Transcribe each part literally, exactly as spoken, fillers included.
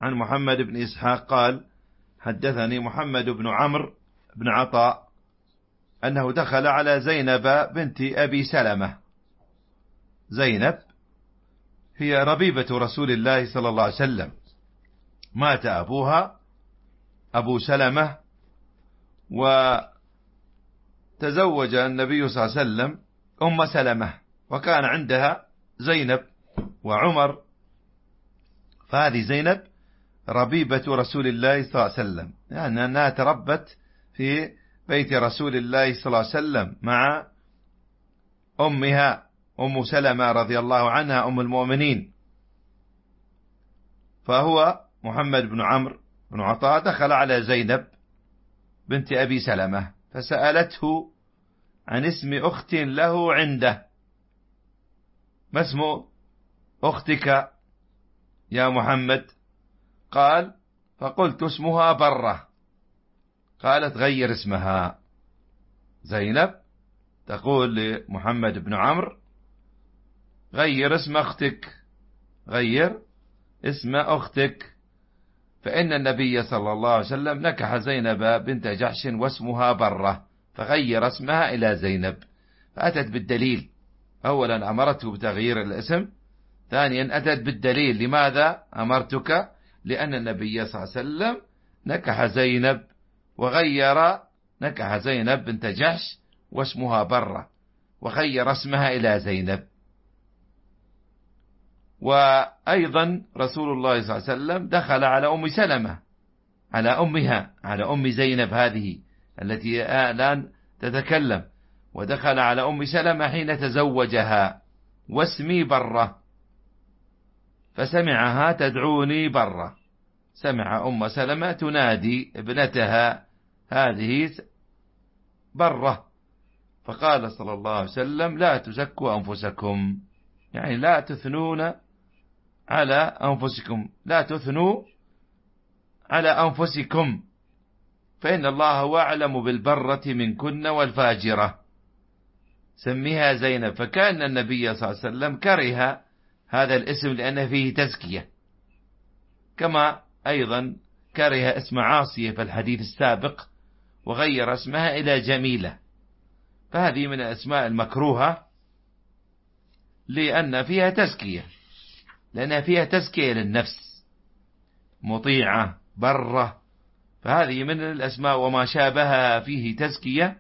عن محمد بن إسحاق قال حدثني محمد بن عمرو بن عطاء أنه دخل على زينب بنت أبي سلمة. زينب هي ربيبة رسول الله صلى الله عليه وسلم، مات أبوها أبو سلمة، وتزوج النبي صلى الله عليه وسلم أم سلمة، وكان عندها زينب وعمر. فهذه زينب ربيبة رسول الله صلى الله عليه وسلم، يعني أنها تربت في بيت رسول الله صلى الله عليه وسلم مع أمها أم سلمة رضي الله عنها أم المؤمنين. فهو محمد بن عمرو بن عطاء دخل على زينب بنت أبي سلمة فسألته عن اسم أخت له عنده. ما اسم أختك يا محمد؟ قال فقلت اسمها برة. قالت غير اسمها. زينب تقول لمحمد بن عمرو غير اسم أختك، غير اسم أختك، فإن النبي صلى الله عليه وسلم نكح زينب بنت جحش واسمها برة، فغير اسمها إلى زينب. فأتت بالدليل، أولا أمرته بتغيير الاسم، ثانيا أتت بالدليل. لماذا أمرتك؟ لأن النبي صلى الله عليه وسلم نكح زينب وغير نكح زينب بنت جحش واسمها برة، وغير اسمها إلى زينب. وأيضا رسول الله صلى الله عليه وسلم دخل على أم سلمة، على أمها، على أم زينب هذه التي الآن تتكلم، ودخل على أم سلمة حين تزوجها واسمي برة، فسمعها تدعوني برة. سمع أم سلمة تنادي ابنتها هذه برة، فقال صلى الله عليه وسلم لا تزكوا أنفسكم، يعني لا تثنون على أنفسكم، لا تثنوا على أنفسكم، فإن الله هو أعلم بالبرة منكن والفاجرة، سميها زينب. فكان النبي صلى الله عليه وسلم كره هذا الاسم لأن فيه تزكية، كما أيضا كره اسم عاصية في الحديث السابق وغير اسمها إلى جميلة. فهذه من الأسماء المكروهة لأن فيها تزكية، لأنها فيها تزكية للنفس، مطيعة برة، فهذه من الأسماء وما شابهها فيه تزكية،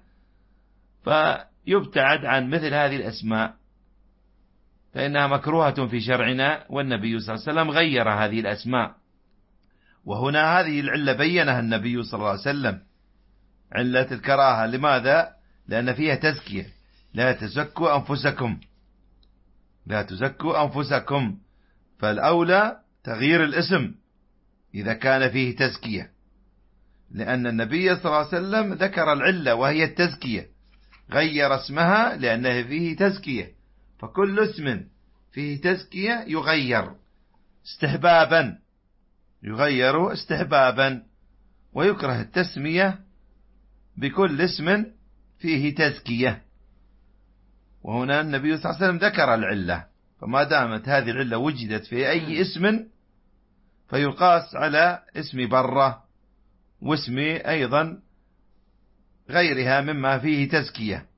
فيبتعد عن مثل هذه الأسماء فإنها مكروهة في شرعنا، والنبي صلى الله عليه وسلم غير هذه الأسماء. وهنا هذه العلة بينها النبي صلى الله عليه وسلم، علة الكراهة. لماذا؟ لأن فيها تزكية، لا تزكوا أنفسكم، لا تزكوا أنفسكم، فالأولى تغيير الاسم إذا كان فيه تزكية، لأن النبي صلى الله عليه وسلم ذكر العلة وهي التزكية، غير اسمها لأنه فيه تزكية، فكل اسم فيه تزكية يغير استحبابا، يغير استحبابا، ويكره التسمية بكل اسم فيه تزكية. وهنا النبي صلى الله عليه وسلم ذكر العلة، فما دامت هذه العلة وجدت في أي اسم فيقاس على اسم برة واسم أيضا غيرها مما فيه تزكية.